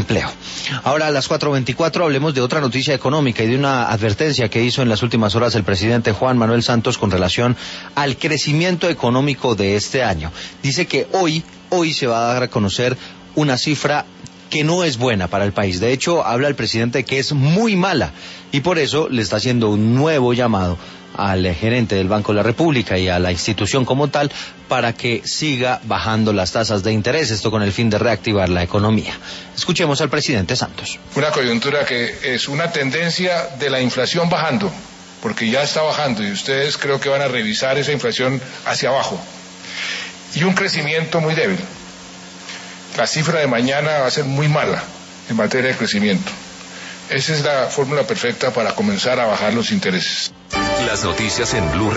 desempleo. Ahora a las 4:24 hablemos de otra noticia económica y de una advertencia que hizo en las últimas horas el presidente Juan Manuel Santos con relación al crecimiento económico de este año. Dice que hoy se va a dar a conocer una cifra que no es buena para el país. De hecho, habla el presidente que es muy mala y por eso le está haciendo un nuevo llamado al gerente del Banco de la República y a la institución como tal para que siga bajando las tasas de interés, esto con el fin de reactivar la economía. Escuchemos al presidente Santos. Una coyuntura que es una tendencia de la inflación bajando, porque ya está bajando y ustedes creo que van a revisar esa inflación hacia abajo, y un crecimiento muy débil. La cifra de mañana va a ser muy mala en materia de crecimiento. Esa es la fórmula perfecta para comenzar a bajar los intereses. Las noticias en Blue